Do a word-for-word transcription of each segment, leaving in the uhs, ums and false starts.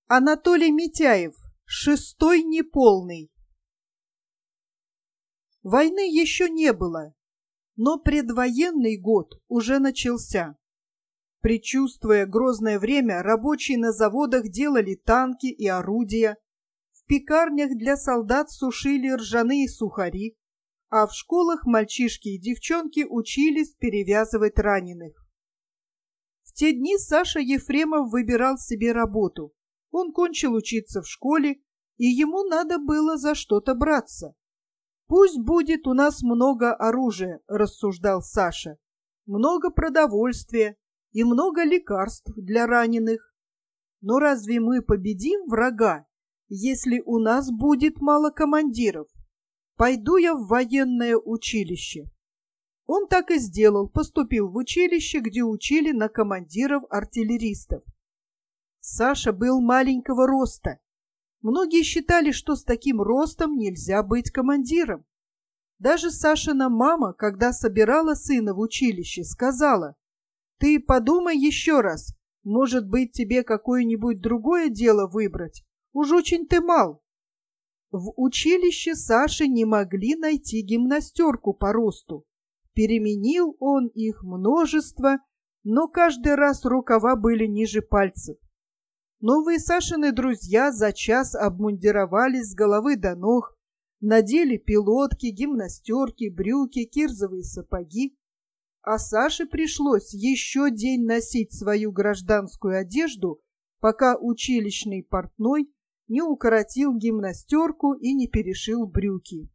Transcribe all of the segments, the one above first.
Анатолий Митяев. Шестой неполный. Войны еще не было, но предвоенный год уже начался. Предчувствуя грозное время, рабочие на заводах делали танки и орудия, в пекарнях для солдат сушили ржаные сухари, а в школах мальчишки и девчонки учились перевязывать раненых. В те дни Саша Ефремов выбирал себе работу. Он кончил учиться в школе, и ему надо было за что-то браться. «Пусть будет у нас много оружия», — рассуждал Саша, «много продовольствия и много лекарств для раненых. Но разве мы победим врага, если у нас будет мало командиров? Пойду я в военное училище». Он так и сделал, поступил в училище, где учили на командиров-артиллеристов. Саша был маленького роста. Многие считали, что с таким ростом нельзя быть командиром. Даже Сашина мама, когда собирала сына в училище, сказала: «Ты подумай еще раз, может быть, тебе какое-нибудь другое дело выбрать, уж очень ты мал». В училище Саши не могли найти гимнастерку по росту. Переменил он их множество, но каждый раз рукава были ниже пальцев. Новые Сашины друзья за час обмундировались с головы до ног, надели пилотки, гимнастерки, брюки, кирзовые сапоги. А Саше пришлось еще день носить свою гражданскую одежду, пока училищный портной не укоротил гимнастерку и не перешил брюки.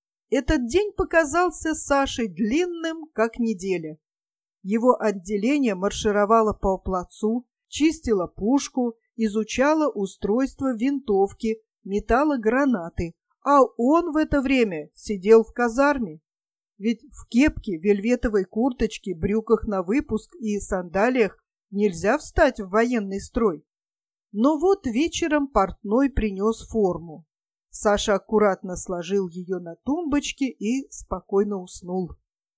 Этот день показался Саше длинным, как неделя. Его отделение маршировало по плацу, чистило пушку, изучала устройство винтовки, метала гранаты, а он в это время сидел в казарме. Ведь в кепке, вельветовой курточке, брюках на выпуск и сандалиях нельзя встать в военный строй. Но вот вечером портной принес форму. Саша аккуратно сложил ее на тумбочке и спокойно уснул.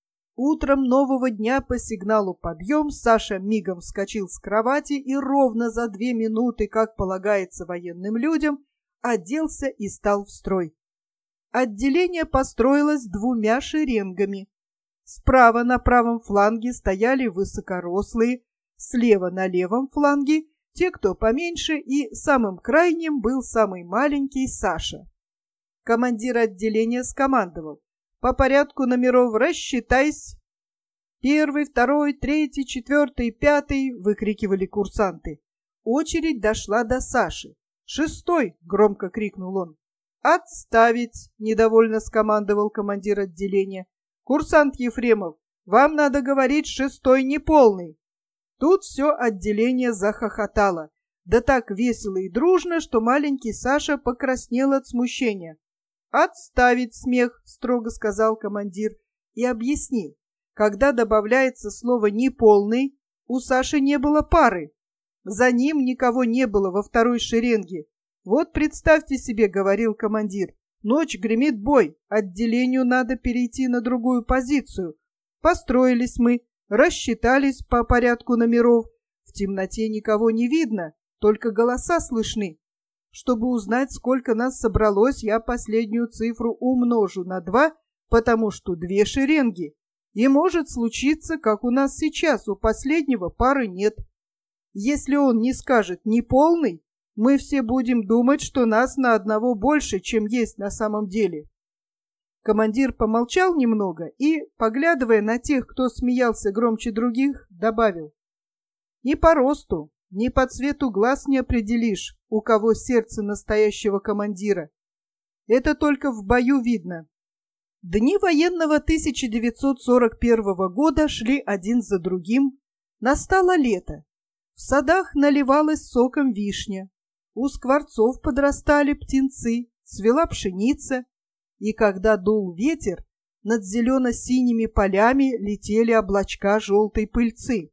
Утром нового дня по сигналу «Подъем» Саша мигом вскочил с кровати и ровно за две минуты, как полагается военным людям, оделся и стал в строй. Отделение построилось двумя шеренгами. Справа на правом фланге стояли высокорослые, слева на левом фланге те, кто поменьше, и самым крайним был самый маленький Саша. Командир отделения скомандовал: «По порядку номеров рассчитайся». «Первый, второй, третий, четвертый, пятый», — выкрикивали курсанты. Очередь дошла до Саши. «Шестой!» — громко крикнул он. «Отставить!» — недовольно скомандовал командир отделения. «Курсант Ефремов, вам надо говорить шестой неполный». Тут все отделение захохотало. Да так весело и дружно, что маленький Саша покраснел от смущения. «Отставить смех!» — строго сказал командир и объяснил. Когда добавляется слово «неполный», у Саши не было пары. За ним никого не было во второй шеренге. «Вот представьте себе, — говорил командир, — ночь, гремит бой, отделению надо перейти на другую позицию. Построились мы, рассчитались по порядку номеров. В темноте никого не видно, только голоса слышны. Чтобы узнать, сколько нас собралось, я последнюю цифру умножу на два, потому что две шеренги. И может случиться, как у нас сейчас, у последнего пары нет. Если он не скажет «неполный», мы все будем думать, что нас на одного больше, чем есть на самом деле». Командир помолчал немного и, поглядывая на тех, кто смеялся громче других, добавил: «Ни по росту, ни по цвету глаз не определишь, у кого сердце настоящего командира. Это только в бою видно». Дни военного тысяча девятьсот сорок первого года шли один за другим. Настало лето. В садах наливалась соком вишня. У скворцов подрастали птенцы, цвела пшеница. И когда дул ветер, над зелено-синими полями летели облачка желтой пыльцы.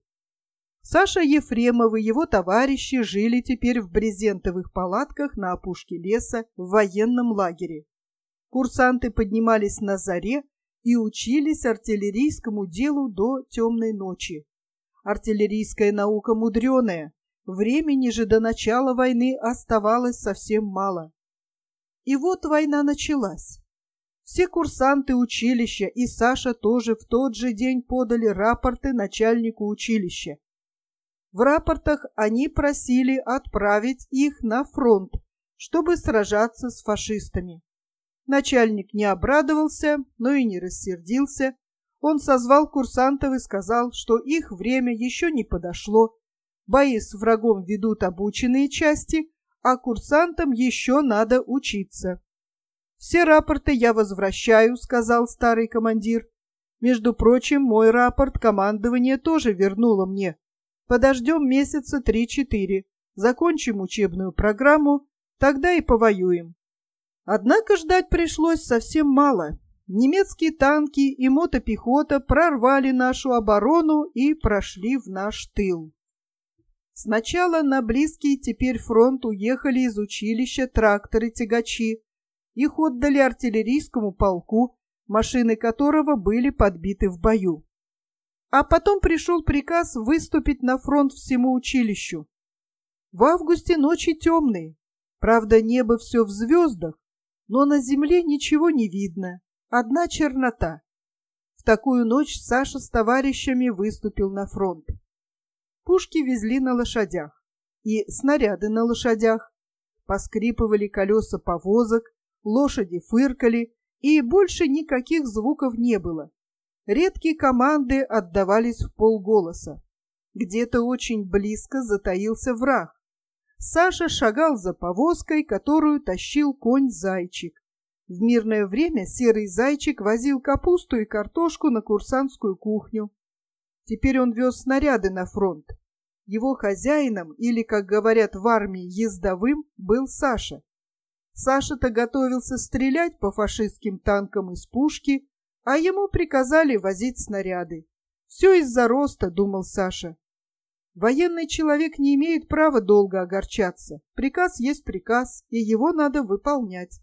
Саша Ефремов и его товарищи жили теперь в брезентовых палатках на опушке леса в военном лагере. Курсанты поднимались на заре и учились артиллерийскому делу до темной ночи. Артиллерийская наука мудреная. Времени же до начала войны оставалось совсем мало. И вот война началась. Все курсанты училища и Саша тоже в тот же день подали рапорты начальнику училища. В рапортах они просили отправить их на фронт, чтобы сражаться с фашистами. Начальник не обрадовался, но и не рассердился. Он созвал курсантов и сказал, что их время еще не подошло. Бои с врагом ведут обученные части, а курсантам еще надо учиться. «Все рапорты я возвращаю», — сказал старый командир. «Между прочим, мой рапорт командование тоже вернуло мне. Подождем месяца три-четыре, закончим учебную программу, тогда и повоюем». Однако ждать пришлось совсем мало. Немецкие танки и мотопехота прорвали нашу оборону и прошли в наш тыл. Сначала на близкий теперь фронт уехали из училища тракторы-тягачи. Их отдали артиллерийскому полку, машины которого были подбиты в бою. А потом пришел приказ выступить на фронт всему училищу. В августе ночи темные, правда, небо все в звездах, но на земле ничего не видно, одна чернота. В такую ночь Саша с товарищами выступил на фронт. Пушки везли на лошадях, и снаряды на лошадях. Поскрипывали колеса повозок, лошади фыркали, и больше никаких звуков не было. Редкие команды отдавались в полголоса. Где-то очень близко затаился враг. Саша шагал за повозкой, которую тащил конь-зайчик. В мирное время серый зайчик возил капусту и картошку на курсантскую кухню. Теперь он вез снаряды на фронт. Его хозяином, или, как говорят в армии, ездовым, был Саша. Саша-то готовился стрелять по фашистским танкам из пушки, а ему приказали возить снаряды. Все из-за роста, думал Саша. Военный человек не имеет права долго огорчаться. Приказ есть приказ, и его надо выполнять.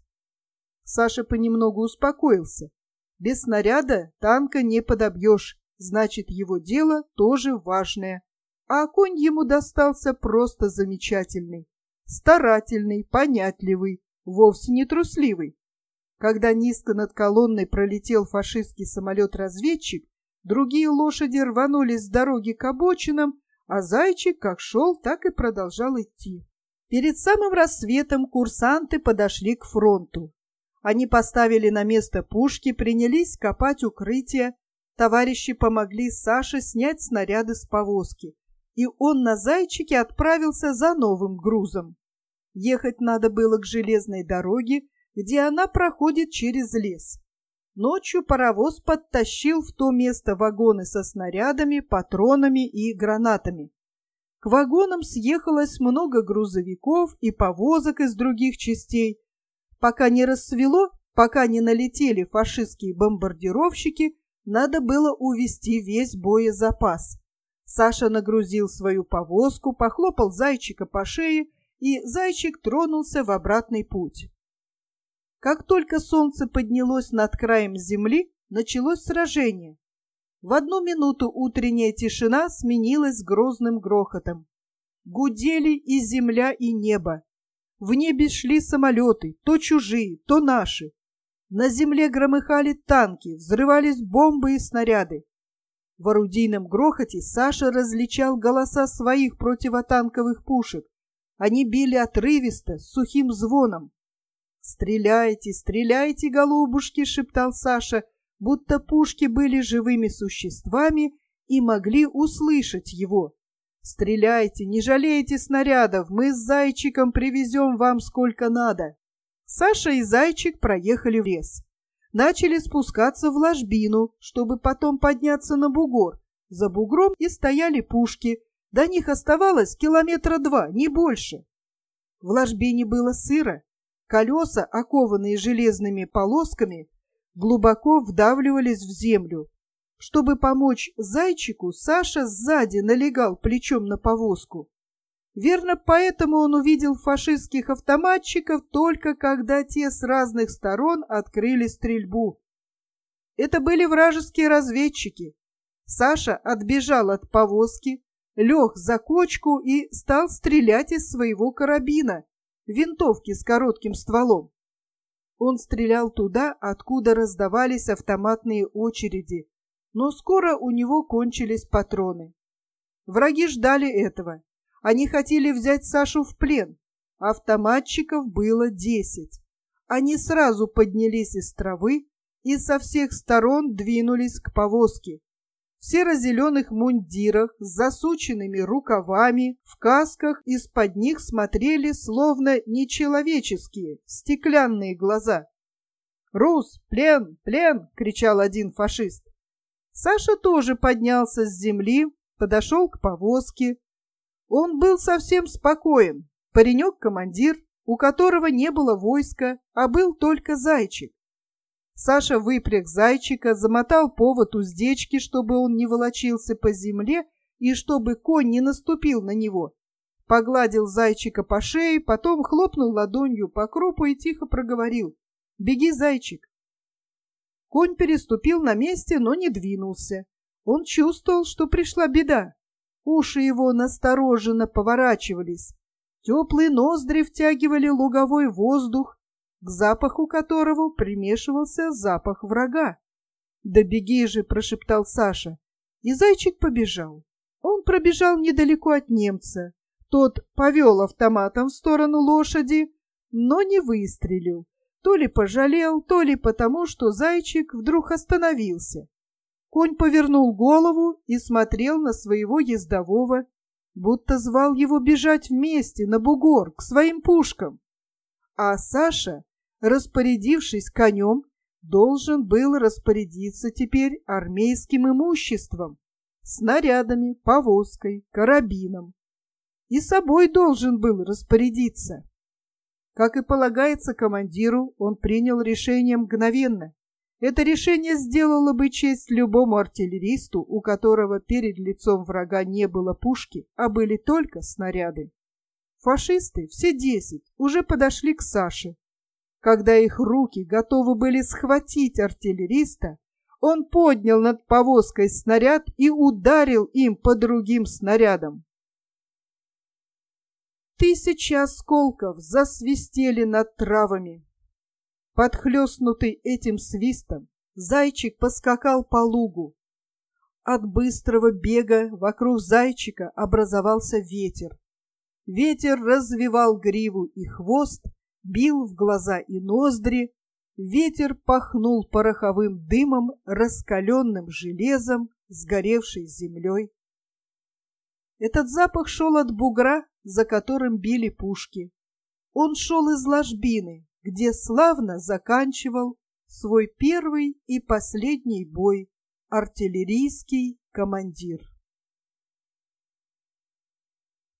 Саша понемногу успокоился. Без снаряда танка не подобьешь, значит, его дело тоже важное. А конь ему достался просто замечательный. Старательный, понятливый, вовсе не трусливый. Когда низко над колонной пролетел фашистский самолет-разведчик, другие лошади рванулись с дороги к обочинам, а зайчик как шел, так и продолжал идти. Перед самым рассветом курсанты подошли к фронту. Они поставили на место пушки, принялись копать укрытие. Товарищи помогли Саше снять снаряды с повозки, и он на зайчике отправился за новым грузом. Ехать надо было к железной дороге, где она проходит через лес. Ночью паровоз подтащил в то место вагоны со снарядами, патронами и гранатами. К вагонам съехалось много грузовиков и повозок из других частей. Пока не рассвело, пока не налетели фашистские бомбардировщики, надо было увезти весь боезапас. Саша нагрузил свою повозку, похлопал зайчика по шее, и зайчик тронулся в обратный путь. Как только солнце поднялось над краем земли, началось сражение. В одну минуту утренняя тишина сменилась грозным грохотом. Гудели и земля, и небо. В небе шли самолеты, то чужие, то наши. На земле громыхали танки, взрывались бомбы и снаряды. В орудийном грохоте Саша различал голоса своих противотанковых пушек. Они били отрывисто, с сухим звоном. «Стреляйте, стреляйте, голубушки!» — шептал Саша, будто пушки были живыми существами и могли услышать его. «Стреляйте, не жалейте снарядов, мы с зайчиком привезем вам сколько надо». Саша и зайчик проехали в лес. Начали спускаться в ложбину, чтобы потом подняться на бугор. За бугром и стояли пушки. До них оставалось километра два, не больше. В ложбине было сыро. Колеса, окованные железными полосками, глубоко вдавливались в землю. Чтобы помочь зайчику, Саша сзади налегал плечом на повозку. Верно, поэтому он увидел фашистских автоматчиков только когда те с разных сторон открыли стрельбу. Это были вражеские разведчики. Саша отбежал от повозки, лег за кочку и стал стрелять из своего карабина, винтовки с коротким стволом. Он стрелял туда, откуда раздавались автоматные очереди, но скоро у него кончились патроны. Враги ждали этого. Они хотели взять Сашу в плен. Автоматчиков было десять. Они сразу поднялись из травы и со всех сторон двинулись к повозке. В серо-зеленых мундирах с засученными рукавами, в касках из-под них смотрели словно нечеловеческие, стеклянные глаза. «Рус! Плен! Плен!» — кричал один фашист. Саша тоже поднялся с земли, подошел к повозке. Он был совсем спокоен. Паренек-командир, у которого не было войска, а был только зайчик. Саша выпряг зайчика, замотал повод уздечки, чтобы он не волочился по земле и чтобы конь не наступил на него. Погладил зайчика по шее, потом хлопнул ладонью по крупу и тихо проговорил: «Беги, зайчик!» Конь переступил на месте, но не двинулся. Он чувствовал, что пришла беда. Уши его настороженно поворачивались. Теплые ноздри втягивали луговой воздух, к запаху которого примешивался запах врага. «Да беги же!» — прошептал Саша. И зайчик побежал. Он пробежал недалеко от немца. Тот повел автоматом в сторону лошади, но не выстрелил. То ли пожалел, то ли потому, что зайчик вдруг остановился. Конь повернул голову и смотрел на своего ездового, будто звал его бежать вместе на бугор к своим пушкам. А Саша, распорядившись конем, должен был распорядиться теперь армейским имуществом, снарядами, повозкой, карабином. И собой должен был распорядиться. Как и полагается командиру, он принял решение мгновенно. Это решение сделало бы честь любому артиллеристу, у которого перед лицом врага не было пушки, а были только снаряды. Фашисты, все десять, уже подошли к Саше. Когда их руки готовы были схватить артиллериста, он поднял над повозкой снаряд и ударил им по другим снарядам. Тысячи осколков засвистели над травами. Подхлёстнутый этим свистом, зайчик поскакал по лугу. От быстрого бега вокруг зайчика образовался ветер. Ветер развивал гриву и хвост, бил в глаза и ноздри. Ветер пахнул пороховым дымом, раскаленным железом, сгоревшей землей. Этот запах шел от бугра, за которым били пушки. Он шел из ложбины, где славно заканчивал свой первый и последний бой артиллерийский командир.